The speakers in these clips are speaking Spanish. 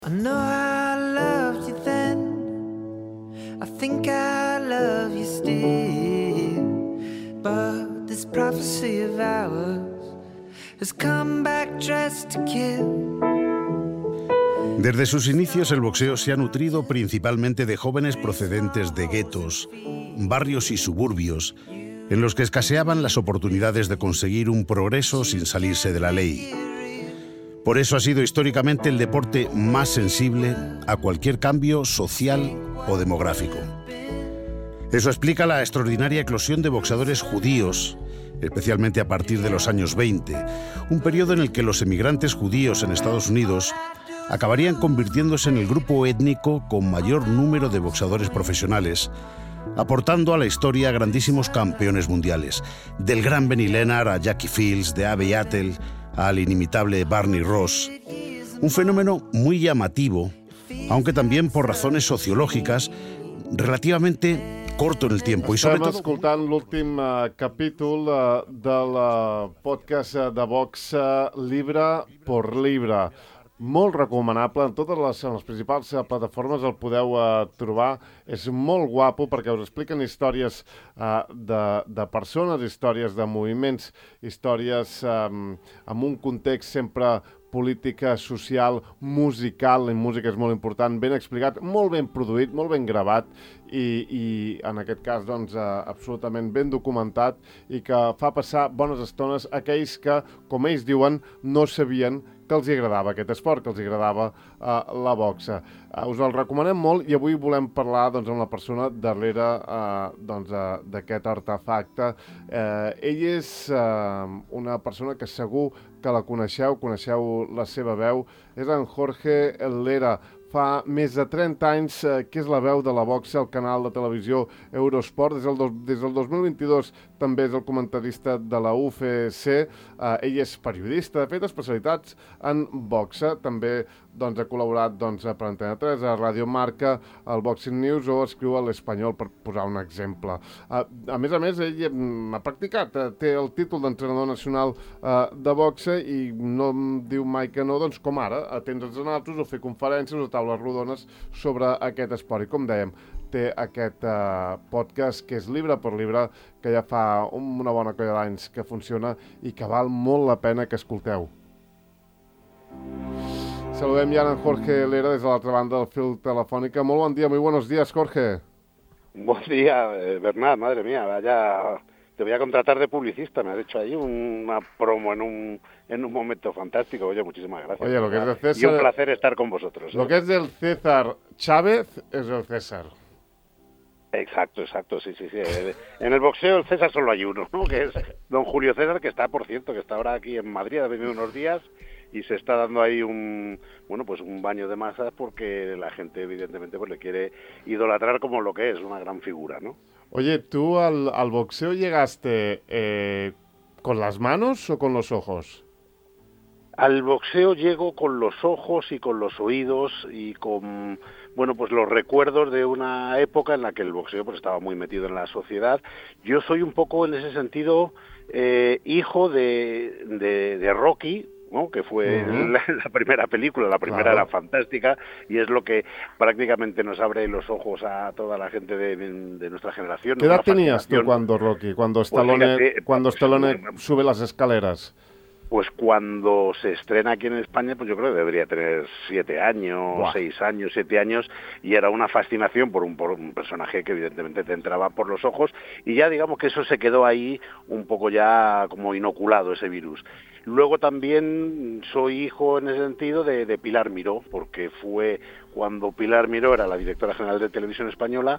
I know I loved you then, I think I love you still, but this prophecy of ours has come back dressed to kill. Desde sus inicios, el boxeo se ha nutrido principalmente de jóvenes procedentes de guetos, barrios y suburbios, en los que escaseaban las oportunidades de conseguir un progreso sin salirse de la ley. Por eso ha sido históricamente el deporte más sensible a cualquier cambio social o demográfico. Eso explica la extraordinaria eclosión de boxeadores judíos, especialmente a partir de los años 20, un periodo en el que los emigrantes judíos en Estados Unidos acabarían convirtiéndose en el grupo étnico con mayor número de boxeadores profesionales, aportando a la historia grandísimos campeones mundiales, del gran Benny Lennart a Jackie Fields, de Abe Yatel al inimitable Barney Ross. Un fenómeno muy llamativo, aunque también por razones sociológicas, relativamente corto en el tiempo. I Estem escoltant l'últim capítol del podcast de box Libra por Libra. Molt recomanable, en totes les principals plataformes el podeu trobar. És molt guapo perquè us expliquen històries de persones, històries de moviments, històries amb un context sempre política, social, musical. La música és molt important, ben explicat, molt ben produït, molt ben gravat i en aquest cas doncs, absolutament ben documentat i que fa passar bones estones a aquells que, com ells diuen, no sabien que els agradava aquest esport, que els agradava la boxa. Us el recomanem molt i avui volem parlar doncs, amb la persona darrere d'aquest artefacte. Ell és una persona que segur que la coneixeu la seva veu, és en Jorge Lera. Fa més de 30 anys que és la veu de la boxa al canal de televisió Eurosport. Des del 2022 també és el comentarista de la UFC. Ell és periodista, ha fet especialitats en boxa. També ha col·laborat per Antena 3, a Radio Marca, al Boxing News o escriu a l'Espanyol, per posar un exemple. A més, ell ha practicat, té el títol d'entrenador nacional de boxa i no em diu mai que no, doncs com ara, atendre a nosaltres o fer conferències o taules rodones sobre aquest esport. I com dèiem, té aquest podcast que és Libra per Libra, que ja fa una bona colla d'anys que funciona i que val molt la pena que escolteu. Saludem ja en Jorge Lera des de l'altra banda del fil telefònica. Molt bon dia, muy buenos días, Jorge. Buen día, Bernat, madre mía, vaya, te voy a contratar de publicista, me has hecho ahí una promo en un momento fantástico. Oye, muchísimas gracias. Oye, lo que es de César... Y un placer estar con vosotros. Lo que es del César Chávez es el César. Exacto, sí. En el boxeo el César solo hay uno, ¿no? Que es don Julio César, que está, por cierto, que está ahora aquí en Madrid, ha venido unos días y se está dando ahí un baño de masas porque la gente evidentemente pues le quiere idolatrar como lo que es, una gran figura, ¿no? Oye, ¿tú al boxeo llegaste con las manos o con los ojos? Al boxeo llego con los ojos y con los oídos y con los recuerdos de una época en la que el boxeo pues estaba muy metido en la sociedad. Yo soy un poco en ese sentido hijo de Rocky, ¿no? Que fue la primera película, la primera era fantástica y es lo que prácticamente nos abre los ojos a toda la gente de nuestra generación. ¿Qué edad tenías tú cuando Rocky, cuando Stallone sube las escaleras? Pues cuando se estrena aquí en España, pues yo creo que debería tener 7 años, 6 años, 7 años, y era una fascinación por un personaje que evidentemente te entraba por los ojos, y ya digamos que eso se quedó ahí un poco ya como inoculado, ese virus. Luego también soy hijo en ese sentido de Pilar Miró, porque fue cuando Pilar Miró era la directora general de Televisión Española,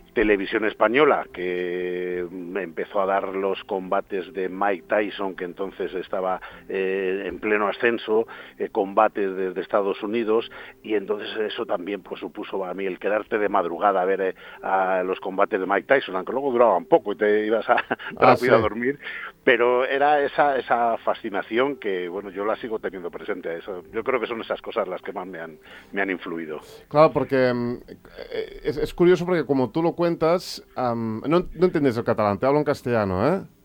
que empezó a dar los combates de Mike Tyson, que entonces estaba en pleno ascenso, combates desde Estados Unidos, y entonces eso también pues supuso a mí el quedarte de madrugada a ver a los combates de Mike Tyson, aunque luego duraban poco y te ibas rápido a dormir, pero era esa fascinación que, bueno, yo la sigo teniendo presente. Eso, yo creo que son esas cosas las que más me han influido. Claro, porque es curioso porque como tú lo cuentas, no entiendes el catalán, te hablo en castellano, ¿eh?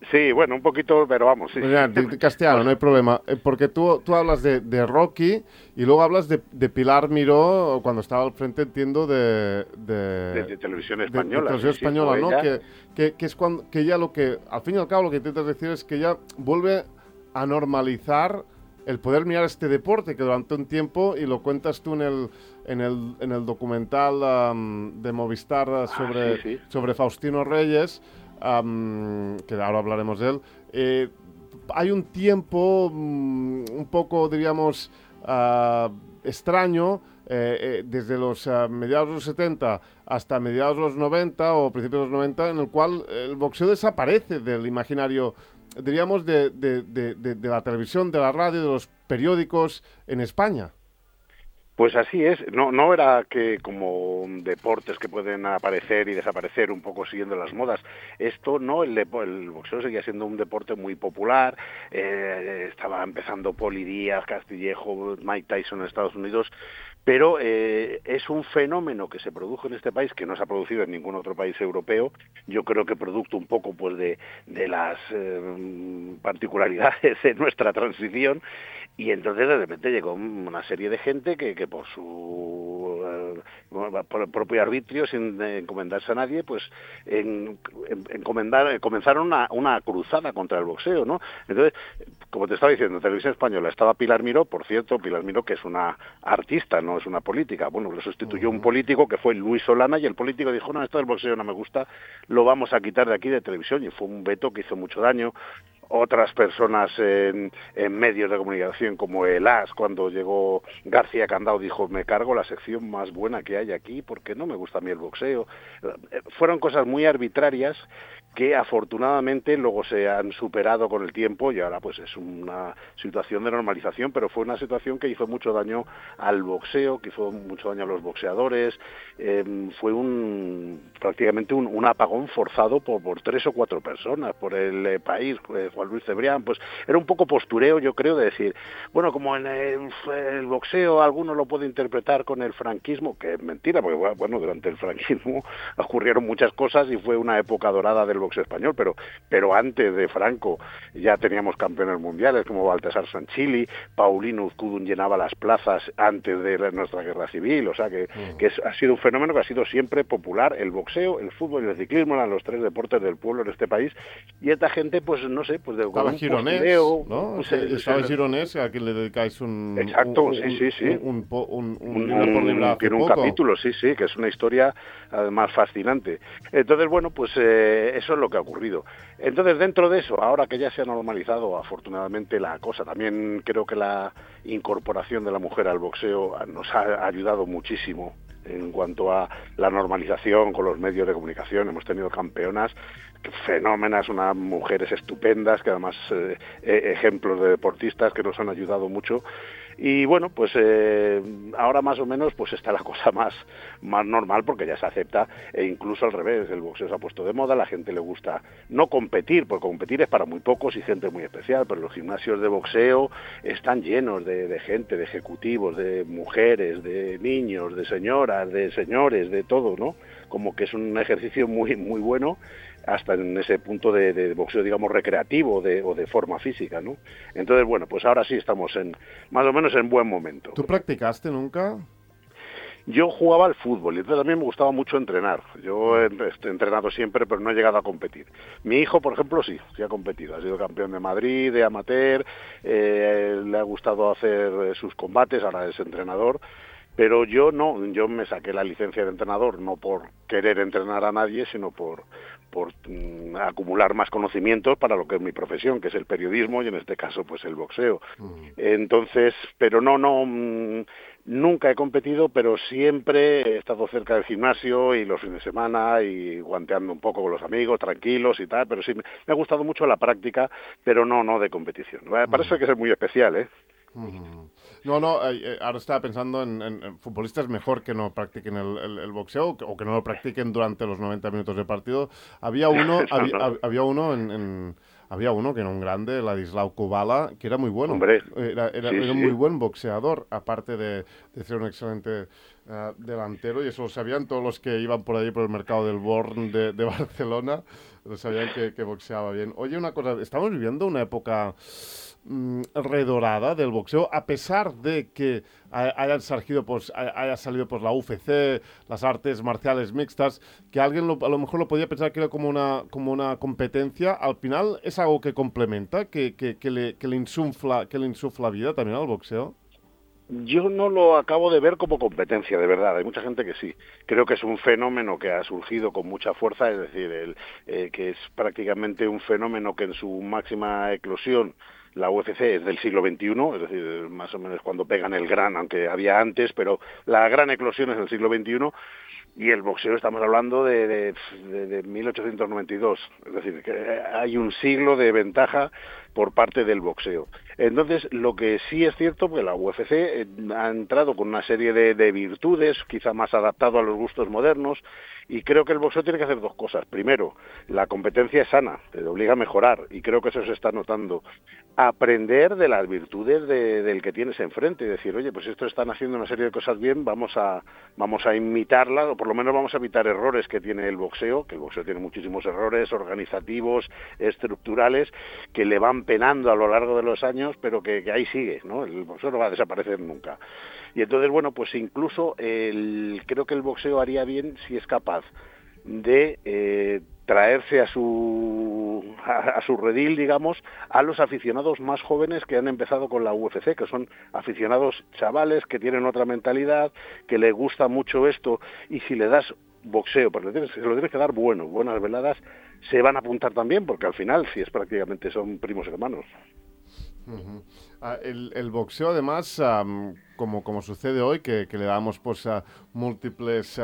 Sí, bueno, un poquito, pero vamos, sí. Mira, castellano, no hay problema. Porque tú hablas de Rocky y luego hablas de Pilar Miró cuando estaba al frente, entiendo, de televisión española. De televisión sí, española, sí, ¿no? ella. Que es cuando que ella lo que, al fin y al cabo, lo que intentas decir es que ella vuelve a normalizar el poder mirar este deporte que durante un tiempo, y lo cuentas tú en el documental de Movistar sobre Faustino Reyes, que ahora hablaremos de él, hay un tiempo un poco, diríamos, extraño, desde los mediados de los 70 hasta mediados de los 90 o principios de los 90, en el cual el boxeo desaparece del imaginario, diríamos, de la televisión, de la radio, de los periódicos en España. Pues así es, no era que como deportes que pueden aparecer y desaparecer un poco siguiendo las modas. Esto no, el boxeo seguía siendo un deporte muy popular, estaba empezando Poli Díaz, Castillejo, Mike Tyson en Estados Unidos, pero es un fenómeno que se produjo en este país, que no se ha producido en ningún otro país europeo, yo creo que producto un poco pues de las particularidades de nuestra transición, y entonces de repente llegó una serie de gente que por su propio arbitrio, sin encomendarse a nadie, pues comenzaron una cruzada contra el boxeo, ¿no? Entonces, como te estaba diciendo, en Televisión Española estaba Pilar Miró, por cierto, Pilar Miró, que es una artista, no es una política. Bueno, lo sustituyó un político que fue Luis Solana, y el político dijo, no, esto del boxeo no me gusta, lo vamos a quitar de aquí de televisión, y fue un veto que hizo mucho daño. Otras personas en medios de comunicación como el AS, cuando llegó García Candao, dijo, me cargo la sección más buena que hay aquí porque no me gusta a mí el boxeo. Fueron cosas muy arbitrarias que afortunadamente luego se han superado con el tiempo, y ahora pues es una situación de normalización, pero fue una situación que hizo mucho daño al boxeo, que hizo mucho daño a los boxeadores. Fue prácticamente un apagón forzado por 3 o 4 personas, por el país. Juan Luis Cebrián, pues era un poco postureo, yo creo, de decir, bueno, como en el boxeo alguno lo puede interpretar con el franquismo, que es mentira, porque bueno, durante el franquismo ocurrieron muchas cosas y fue una época dorada del boxeo español, pero antes de Franco ya teníamos campeones mundiales como Baltasar Sanchili, Paulino Uzcudun llenaba las plazas antes de nuestra guerra civil, o sea que ha sido un fenómeno que ha sido siempre popular. El boxeo, el fútbol y el ciclismo eran los 3 deportes del pueblo en este país, y esta gente, pues no sé, pues de estaba Gironés, postureo, ¿no? Estaba Gironés, a quien le dedicáis un... Exacto, sí. Un por libre hace tiene un poco. capítulo, sí, que es una historia además fascinante. Entonces, bueno, pues eso es lo que ha ocurrido. Entonces, dentro de eso, ahora que ya se ha normalizado afortunadamente la cosa, también creo que la incorporación de la mujer al boxeo nos ha ayudado muchísimo en cuanto a la normalización con los medios de comunicación. Hemos tenido campeonas fenómenas, unas mujeres estupendas, que además ejemplos de deportistas que nos han ayudado mucho. Y bueno, pues ahora más o menos pues está la cosa más normal, porque ya se acepta, e incluso al revés, el boxeo se ha puesto de moda, a la gente le gusta no competir, porque competir es para muy pocos y gente muy especial, pero los gimnasios de boxeo están llenos de gente, de ejecutivos, de mujeres, de niños, de señoras, de señores, de todo, ¿no? Como que es un ejercicio muy muy bueno, hasta en ese punto de boxeo, digamos, recreativo o de forma física, ¿no? Entonces, bueno, pues ahora sí estamos más o menos en buen momento. ¿Tú practicaste nunca? Yo jugaba al fútbol y entonces también me gustaba mucho entrenar. Yo he entrenado siempre, pero no he llegado a competir. Mi hijo, por ejemplo, sí ha competido. Ha sido campeón de Madrid, de amateur, le ha gustado hacer sus combates, ahora es entrenador. Pero yo no, yo me saqué la licencia de entrenador no por querer entrenar a nadie, sino por acumular más conocimientos para lo que es mi profesión, que es el periodismo, y en este caso pues el boxeo. Entonces, pero nunca he competido, pero siempre he estado cerca del gimnasio y los fines de semana y guanteando un poco con los amigos, tranquilos y tal, pero sí me ha gustado mucho la práctica, pero no de competición. Para eso hay que ser muy especial, ¿eh? No, ahora estaba pensando en futbolistas mejor que no practiquen el boxeo o que no lo practiquen durante los 90 minutos de partido. Había uno que era un grande, Ladislau Kubala, que era muy bueno. Hombre, era un muy buen boxeador, aparte de ser un excelente delantero, y eso lo sabían todos los que iban por ahí por el mercado del Born de Barcelona. pero sabían que boxeaba bien. Oye, una cosa, estamos viviendo una época redorada del boxeo, a pesar de que haya salido pues la UFC, las artes marciales mixtas, que alguien a lo mejor lo podía pensar que era como una competencia. Al final es algo que complementa, que le insufla vida también al boxeo. Yo no lo acabo de ver como competencia, de verdad. Hay mucha gente que sí. Creo que es un fenómeno que ha surgido con mucha fuerza, es decir, que es prácticamente un fenómeno que en su máxima eclosión la UFC es del siglo XXI, es decir, más o menos cuando pegan el gran, aunque había antes, pero la gran eclosión es del siglo XXI. Y el boxeo estamos hablando de 1892, es decir, que hay un siglo de ventaja por parte del boxeo. Entonces, lo que sí es cierto, que la UFC ha entrado con una serie de virtudes, quizá más adaptado a los gustos modernos, y creo que el boxeo tiene que hacer dos cosas. Primero, la competencia es sana, te obliga a mejorar, y creo que eso se está notando. Aprender de las virtudes del que tienes enfrente, y decir, oye, pues estos están haciendo una serie de cosas bien, vamos a imitarlas, o por lo menos vamos a evitar errores que tiene el boxeo, que el boxeo tiene muchísimos errores organizativos, estructurales, que le van penando a lo largo de los años, pero que ahí sigue, ¿no? El boxeo no va a desaparecer nunca. Y entonces, bueno, pues incluso creo que el boxeo haría bien si es capaz de traerse a su redil, digamos, a los aficionados más jóvenes que han empezado con la UFC, que son aficionados chavales que tienen otra mentalidad, que les gusta mucho esto, y si le das boxeo, pero se lo tienes que dar buenas veladas, se van a apuntar también, porque al final, si es prácticamente, son primos hermanos. Uh-huh. El boxeo, además, como sucede hoy, que le damos pues múltiples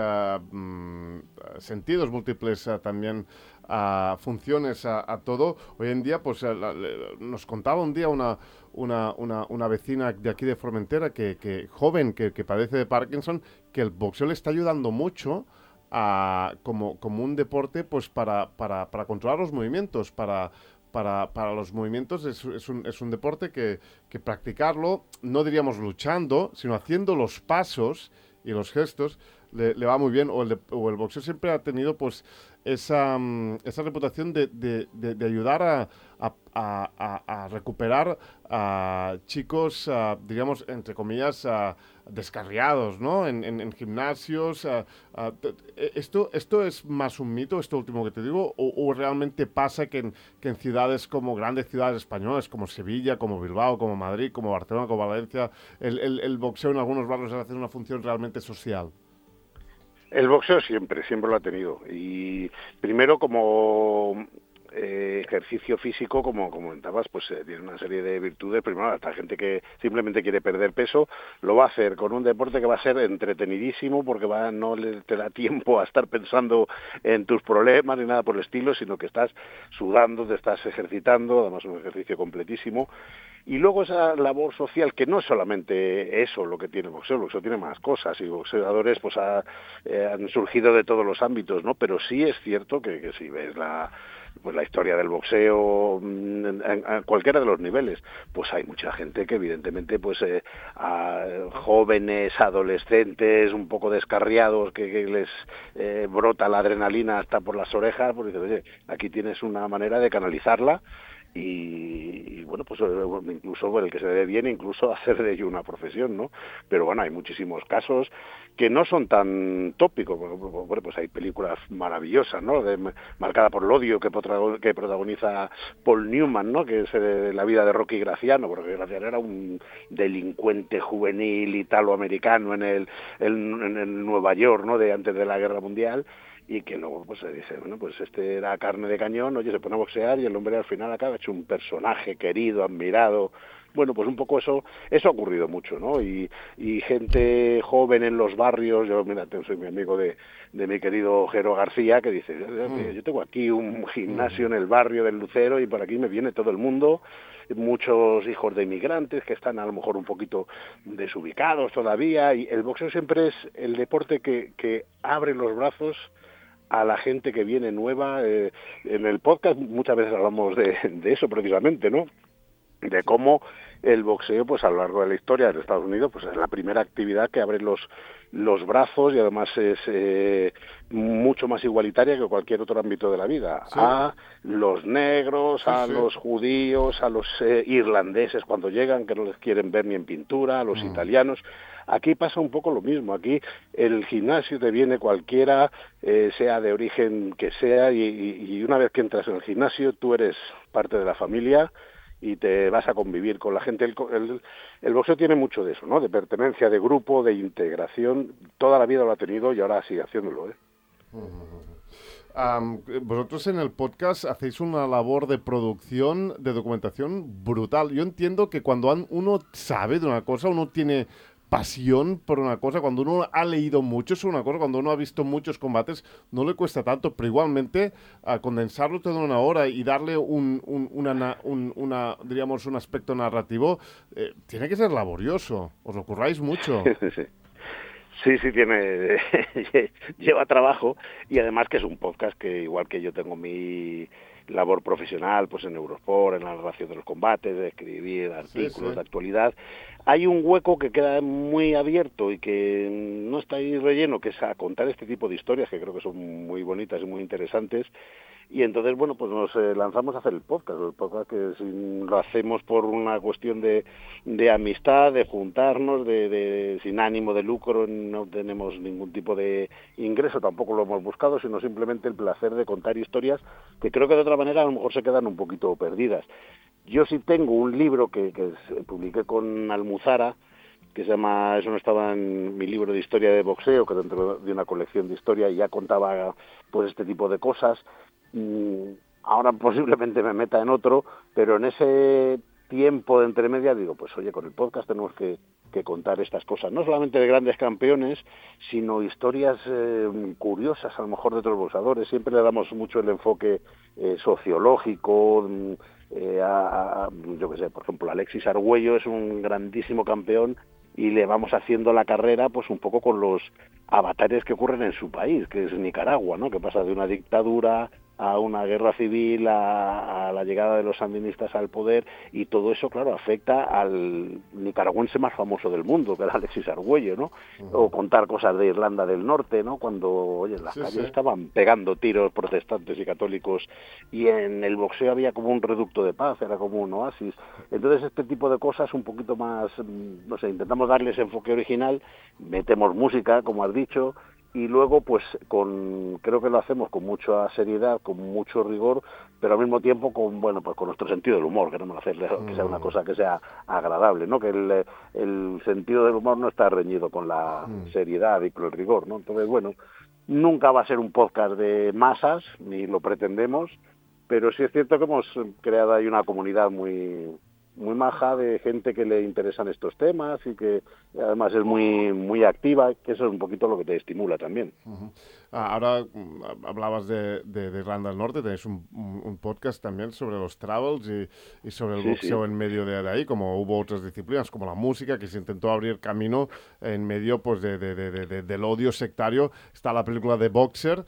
sentidos, múltiples también funciones a todo. Hoy en día, pues nos contaba un día una vecina de aquí de Formentera, joven, que padece de Parkinson, que el boxeo le está ayudando mucho como un deporte, pues para controlar los movimientos, para los movimientos. Es un deporte que practicarlo, no diríamos luchando, sino haciendo los pasos y los gestos, le va muy bien. O el boxeo siempre ha tenido pues esa reputación de ayudar a recuperar a chicos, digamos, entre comillas, descarriados, ¿no? En gimnasios. ¿Esto es más un mito, esto último que te digo, o realmente pasa que en ciudades como grandes ciudades españolas, como Sevilla, como Bilbao, como Madrid, como Barcelona, como Valencia, el boxeo en algunos barrios hace una función realmente social? El boxeo siempre lo ha tenido. Y primero, como ejercicio físico, como comentabas, pues tiene una serie de virtudes. Primero, hasta gente que simplemente quiere perder peso, lo va a hacer con un deporte que va a ser entretenidísimo, porque no te da tiempo a estar pensando en tus problemas ni nada por el estilo, sino que estás sudando, te estás ejercitando, además un ejercicio completísimo. Y luego esa labor social, que no es solamente eso lo que tiene el boxeo tiene más cosas, y boxeadores pues han surgido de todos los ámbitos, ¿no? Pero sí es cierto que si ves la historia del boxeo a cualquiera de los niveles, pues hay mucha gente que evidentemente pues jóvenes, adolescentes, un poco descarriados, que les brota la adrenalina hasta por las orejas, pues dices, oye, aquí tienes una manera de canalizarla. Y bueno, pues incluso por el que se ve bien, incluso hacer de ello una profesión, ¿no? Pero bueno, hay muchísimos casos que no son tan tópicos. Bueno, pues hay películas maravillosas, ¿no? Marcada por el odio, que protagoniza Paul Newman, ¿no? Que es la vida de Rocky Graciano, porque Graciano era un delincuente juvenil italoamericano en Nueva York, ¿no? Antes de la Guerra Mundial. Y que luego pues se dice, bueno, pues este era carne de cañón, oye, se pone a boxear y el hombre al final acaba hecho un personaje querido, admirado. Bueno, pues un poco eso ha ocurrido mucho, ¿no? Y gente joven en los barrios, yo, mira, soy mi amigo de mi querido Jero García, que dice, yo tengo aquí un gimnasio en el barrio del Lucero y por aquí me viene todo el mundo, muchos hijos de inmigrantes que están a lo mejor un poquito desubicados todavía, y el boxeo siempre es el deporte que abre los brazos a la gente que viene nueva. En el podcast muchas veces hablamos de eso precisamente, ¿no? De cómo el boxeo, pues a lo largo de la historia de Estados Unidos, pues es la primera actividad que abre los brazos y además es mucho más igualitaria que cualquier otro ámbito de la vida. Sí. A los negros, Sí, a sí. los judíos, a los irlandeses cuando llegan, que no les quieren ver ni en pintura, a los italianos. Aquí pasa un poco lo mismo. Aquí el gimnasio te viene cualquiera, sea de origen que sea, y una vez que entras en el gimnasio tú eres parte de la familia y te vas a convivir con la gente. El boxeo tiene mucho de eso, ¿no? De pertenencia, de grupo, de integración. Toda la vida lo ha tenido y ahora sigue haciéndolo, ¿eh? Vosotros en el podcast hacéis una labor de producción, de documentación brutal. Yo entiendo que cuando uno sabe de una cosa, uno tiene pasión por una cosa, cuando uno ha leído mucho sobre una cosa, cuando uno ha visto muchos combates, no le cuesta tanto, pero igualmente condensarlo todo en una hora y darle diríamos, un aspecto narrativo, tiene que ser laborioso, os lo curráis mucho. Sí, tiene lleva trabajo, y además que es un podcast que, igual que yo tengo mi labor profesional pues en Eurosport, en la narración de los combates, de escribir artículos de actualidad, hay un hueco que queda muy abierto y que no está ahí relleno, que es a contar este tipo de historias que creo que son muy bonitas y muy interesantes. Y entonces, bueno, pues nos lanzamos a hacer el podcast que lo hacemos por una cuestión de amistad, de juntarnos, sin ánimo de lucro, no tenemos ningún tipo de ingreso, tampoco lo hemos buscado, sino simplemente el placer de contar historias que creo que de otra manera a lo mejor se quedan un poquito perdidas. Yo sí tengo un libro que publiqué con Almuzara, que se llama, eso no estaba en mi libro de historia de boxeo, que dentro de una colección de historia ya contaba pues este tipo de cosas. Ahora posiblemente me meta en otro, pero en ese tiempo de entre media digo, pues oye, con el podcast tenemos que contar estas cosas, no solamente de grandes campeones, sino historias curiosas a lo mejor de otros boxeadores. Siempre le damos mucho el enfoque sociológico, yo qué sé, por ejemplo, Alexis Argüello es un grandísimo campeón y le vamos haciendo la carrera pues un poco con los avatares que ocurren en su país, que es Nicaragua, ¿no? Que pasa de una dictadura a una guerra civil, a la llegada de los sandinistas al poder, y todo eso, claro, afecta al nicaragüense más famoso del mundo, que era Alexis Argüello, ¿no? O contar cosas de Irlanda del Norte, ¿no? Cuando, oye, en las calles estaban pegando tiros protestantes y católicos, y en el boxeo había como un reducto de paz, era como un oasis. Entonces, este tipo de cosas un poquito más, no sé, intentamos darle ese enfoque original, metemos música, como has dicho, y luego pues creo que lo hacemos con mucha seriedad, con mucho rigor, pero al mismo tiempo con nuestro sentido del humor. Queremos hacer que sea una cosa que sea agradable, ¿no? Que el sentido del humor no está reñido con la seriedad y con el rigor, ¿no? Entonces, bueno, nunca va a ser un podcast de masas, ni lo pretendemos, pero sí es cierto que hemos creado ahí una comunidad muy maja, de gente que le interesan estos temas y que además es muy activa, que eso es un poquito lo que te estimula también. Ahora hablabas de Irlanda del Norte, tenéis un podcast también sobre los travels y sobre el boxeo en medio de ahí, como hubo otras disciplinas como la música, que se intentó abrir camino en medio pues del odio sectario. Está la película de Boxer,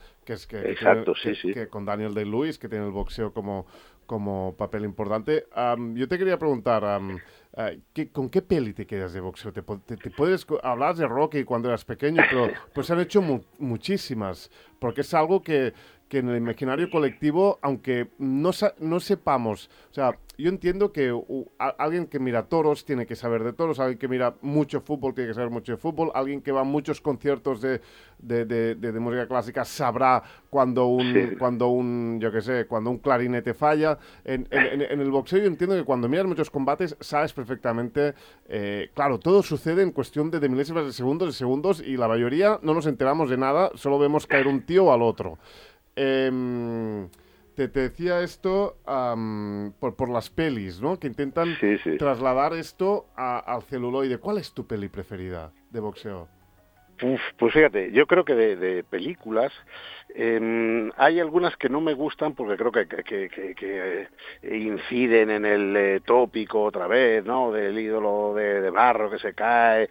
que con Daniel Day-Lewis, que tiene el boxeo como papel importante. Yo te quería preguntar, ¿con qué peli te quedas de boxeo? Te puedes hablar de Rocky cuando eras pequeño, pero pues se han hecho muchísimas, porque es algo que en el imaginario colectivo, aunque no sepamos, o sea, yo entiendo que alguien que mira toros tiene que saber de toros, alguien que mira mucho fútbol tiene que saber mucho de fútbol, alguien que va a muchos conciertos de música clásica sabrá cuando un clarinete falla. En el boxeo yo entiendo que cuando miras muchos combates sabes perfectamente, claro, todo sucede en cuestión de milésimas de segundos, y la mayoría no nos enteramos de nada, solo vemos caer un tío al otro. Te decía esto por las pelis, ¿no? Que intentan trasladar esto al celuloide. ¿Cuál es tu peli preferida de boxeo? Pues fíjate, yo creo que de películas hay algunas que no me gustan porque creo que inciden en el tópico otra vez, ¿no? Del ídolo de barro que se cae.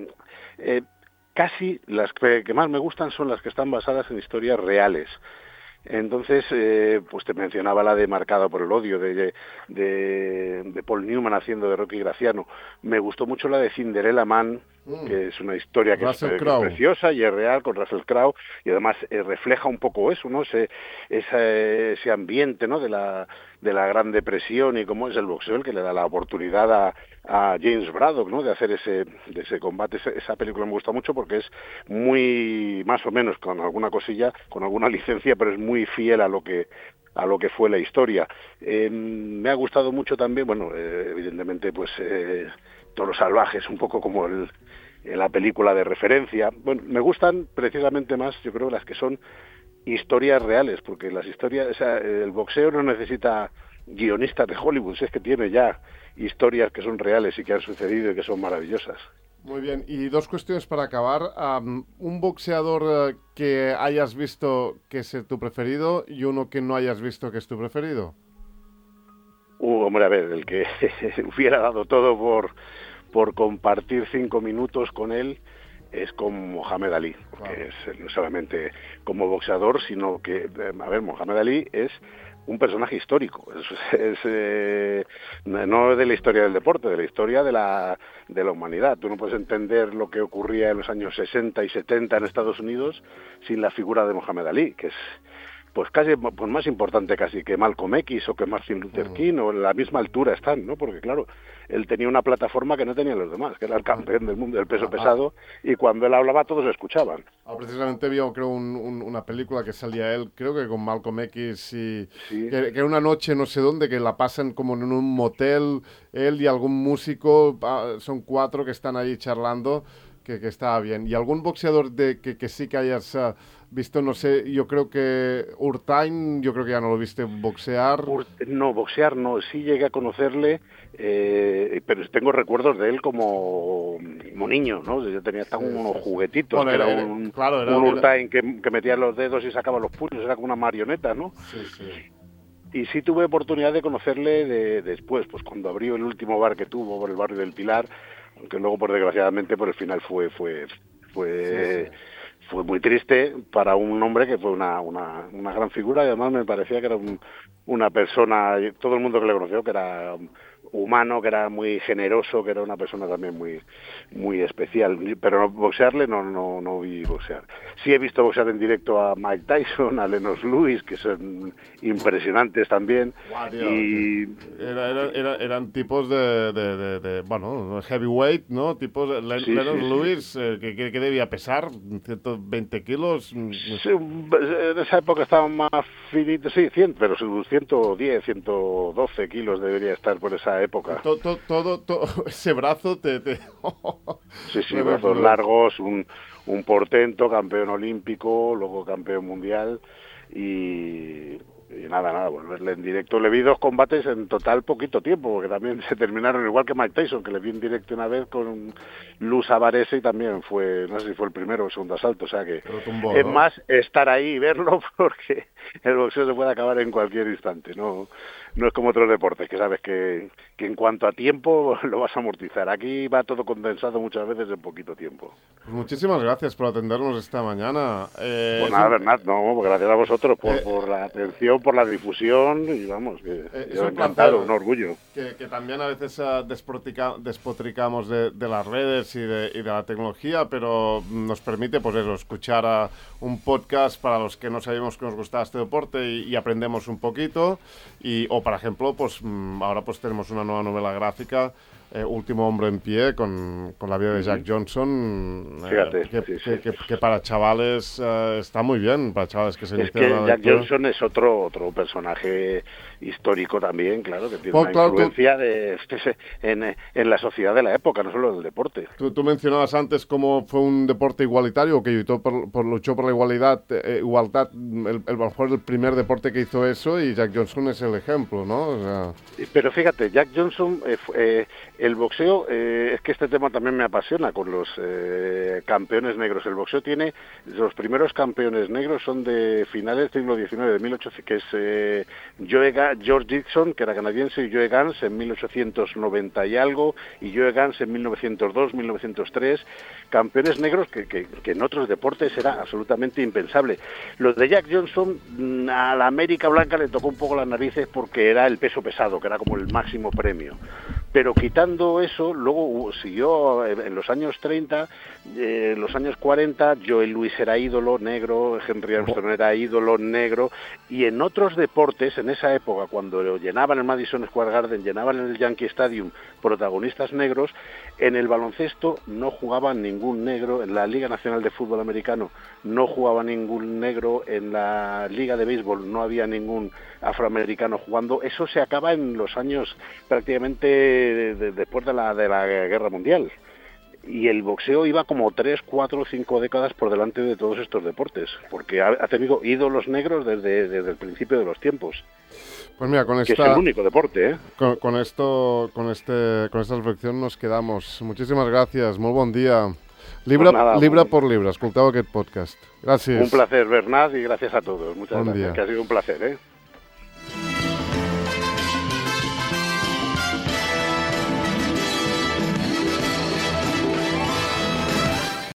Casi las que más me gustan son las que están basadas en historias reales. Entonces, pues te mencionaba la de Marcada por el odio, de Paul Newman haciendo de Rocky Graciano. Me gustó mucho la de Cinderella Man, que es una historia que es preciosa y es real, con Russell Crowe, y además refleja un poco eso, ¿no? Ese ambiente, ¿no? de la Gran Depresión, y cómo es el boxeo el que le da la oportunidad a James Braddock, ¿no? De hacer ese combate. Esa película me gusta mucho porque es muy, más o menos, con alguna cosilla, con alguna licencia, pero es muy fiel a lo que fue la historia. Me ha gustado mucho también, bueno, evidentemente, pues Toros Salvajes, un poco como la película de referencia. Bueno, me gustan precisamente más, yo creo, las que son historias reales, porque las historias, o sea, el boxeo no necesita guionistas de Hollywood, es que tiene ya historias que son reales y que han sucedido y que son maravillosas. Muy bien, y 2 cuestiones para acabar. Un boxeador que hayas visto que es tu preferido y uno que no hayas visto que es tu preferido. Hombre, a ver, el que hubiera dado todo por compartir 5 minutos con él es con Mohamed Ali, porque es no solamente como boxeador, sino que, a ver, Mohamed Ali es un personaje histórico, no de la historia del deporte, de la historia de la humanidad. Tú no puedes entender lo que ocurría en los años 60 y 70 en Estados Unidos sin la figura de Mohamed Ali, que es pues casi pues más importante casi que Malcolm X o que Martin Luther King, o en la misma altura están, ¿no? Porque claro, él tenía una plataforma que no tenían los demás, que era el campeón del mundo del peso pesado, y cuando él hablaba todos escuchaban. Precisamente vi, creo, una película que salía él, creo que con Malcolm X, y sí. que era una noche no sé dónde, que la pasan como en un motel, él y algún músico, son 4 que están ahí charlando, que estaba bien. ¿Y algún boxeador que sí que hayas visto? No sé, yo creo que Urtain, yo creo que ya no lo viste boxear. No, boxear no, sí llegué a conocerle, pero tengo recuerdos de él como niño, ¿no? Yo tenía hasta unos juguetitos, bueno, que era un Urtain que metía los dedos y sacaba los puños, era como una marioneta, ¿no? Sí. Y sí tuve oportunidad de conocerle después, pues cuando abrió el último bar que tuvo por el barrio del Pilar, aunque luego, por desgraciadamente, por el final fue muy triste para un hombre que fue una gran figura, y además me parecía que era una persona, todo el mundo que le conoció, que era humano, que era muy generoso, que era una persona también muy especial. Pero boxearle no vi boxear. Sí he visto boxear en directo a Mike Tyson, a Lennox Lewis, que son impresionantes también. Wow, tío, y eran tipos de bueno, heavyweight, ¿no? Tipos Lennox Lewis, que debía pesar 120 kilos. Sí, en esa época estaban más finitos, sí, 100, pero 110, 112 kilos debería estar por esa época. Todo ese brazo Sí, brazos largos, un portento, campeón olímpico, luego campeón mundial, y nada, verle en directo. Le vi 2 combates en total poquito tiempo, porque también se terminaron igual que Mike Tyson, que le vi en directo una vez con Luz Avarese, y también fue, no sé si fue el primero o el segundo asalto, o sea que tumbó, es, ¿no? Más estar ahí y verlo, porque el boxeo se puede acabar en cualquier instante, no es como otros deportes, que sabes que en cuanto a tiempo lo vas a amortizar. Aquí va todo condensado muchas veces en poquito tiempo. Pues muchísimas gracias por atendernos esta mañana. Pues nada, Bernat, gracias a vosotros por la atención, por la difusión, y vamos, que yo encantado, un orgullo. Que también a veces despotricamos de las redes y de la tecnología, pero nos permite, pues eso, escuchar a un podcast para los que no sabíamos que nos gustaba este deporte y aprendemos un poquito, o por ejemplo, pues ahora pues tenemos una nueva novela gráfica, Último hombre en pie, con la vida de Jack Johnson. Fíjate, que para chavales está muy bien, para chavales que se inician. Es que Jack Johnson es otro personaje histórico también, claro, que tiene una influencia en la sociedad de la época, no solo del deporte. Tú mencionabas antes cómo fue un deporte igualitario, que luchó por la igualdad, mejor el primer deporte que hizo eso, y Jack Johnson es el ejemplo, ¿no? O sea... Pero fíjate, Jack Johnson, el boxeo, es que este tema también me apasiona con los campeones negros. El boxeo tiene, los primeros campeones negros son de finales del siglo XIX, de 1800, que es era George Dixon, que era canadiense, y Joe Gans en 1890 y algo, y Joe Gans en 1902, 1903, campeones negros que en otros deportes era absolutamente impensable. Los de Jack Johnson, a la América Blanca le tocó un poco las narices porque era el peso pesado, que era como el máximo premio. Pero quitando eso, luego siguió en los años 30, los años 40, Joel Louis era ídolo negro, Henry Armstrong era ídolo negro, y en otros deportes, en esa época, cuando llenaban el Madison Square Garden, llenaban el Yankee Stadium protagonistas negros, en el baloncesto no jugaba ningún negro, en la Liga Nacional de Fútbol Americano no jugaba ningún negro, en la Liga de Béisbol no había ningún afroamericano jugando. Eso se acaba en los años prácticamente después de la Guerra Mundial. Y el boxeo iba como 3, 4, 5 décadas por delante de todos estos deportes, porque ha tenido ídolos negros desde el principio de los tiempos. Pues mira, que es el único deporte, ¿eh? Con esta reflexión nos quedamos. Muchísimas gracias, muy buen día. Libra por libra, escolteu aquest podcast. Gràcies. Un placer, Bernat, y gracias a todos. Muchas gracias, día. que ha sido un placer, ¿eh?